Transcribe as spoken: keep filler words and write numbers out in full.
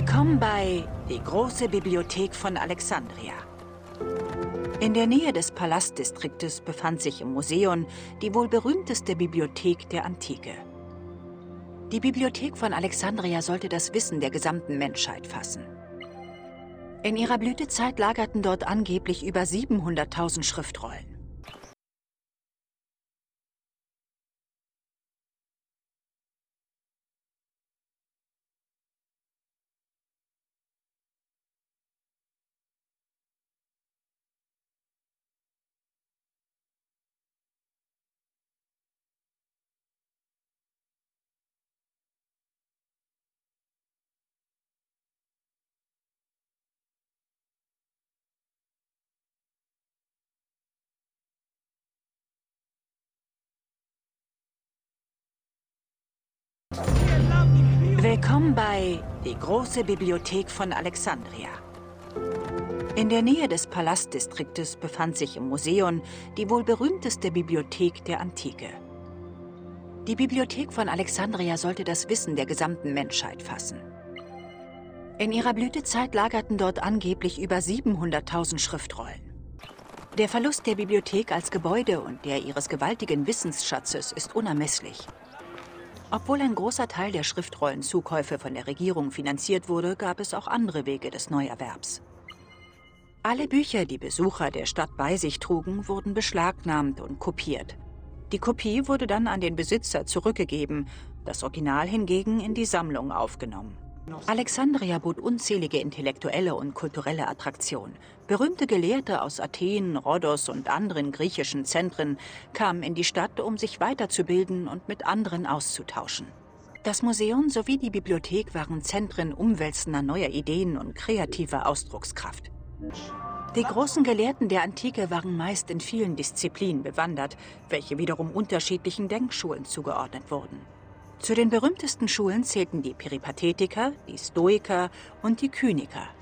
Willkommen bei Die große Bibliothek von Alexandria. In der Nähe des Palastdistriktes befand sich im Museum die wohl berühmteste Bibliothek der Antike. Die Bibliothek von Alexandria sollte das Wissen der gesamten Menschheit fassen. In ihrer Blütezeit lagerten dort angeblich über siebenhunderttausend Schriftrollen. Willkommen bei Die große Bibliothek von Alexandria. In der Nähe des Palastdistriktes befand sich im Museum die wohl berühmteste Bibliothek der Antike. Die Bibliothek von Alexandria sollte das Wissen der gesamten Menschheit fassen. In ihrer Blütezeit lagerten dort angeblich über siebenhunderttausend Schriftrollen. Der Verlust der Bibliothek als Gebäude und der ihres gewaltigen Wissensschatzes ist unermesslich. Obwohl ein großer Teil der Schriftrollenzukäufe von der Regierung finanziert wurde, gab es auch andere Wege des Neuerwerbs. Alle Bücher, die Besucher der Stadt bei sich trugen, wurden beschlagnahmt und kopiert. Die Kopie wurde dann an den Besitzer zurückgegeben, das Original hingegen in die Sammlung aufgenommen. Alexandria bot unzählige intellektuelle und kulturelle Attraktionen. Berühmte Gelehrte aus Athen, Rhodos und anderen griechischen Zentren kamen in die Stadt, um sich weiterzubilden und mit anderen auszutauschen. Das Museum sowie die Bibliothek waren Zentren umwälzender neuer Ideen und kreativer Ausdruckskraft. Die großen Gelehrten der Antike waren meist in vielen Disziplinen bewandert, welche wiederum unterschiedlichen Denkschulen zugeordnet wurden. Zu den berühmtesten Schulen zählten die Peripatetiker, die Stoiker und die Kyniker.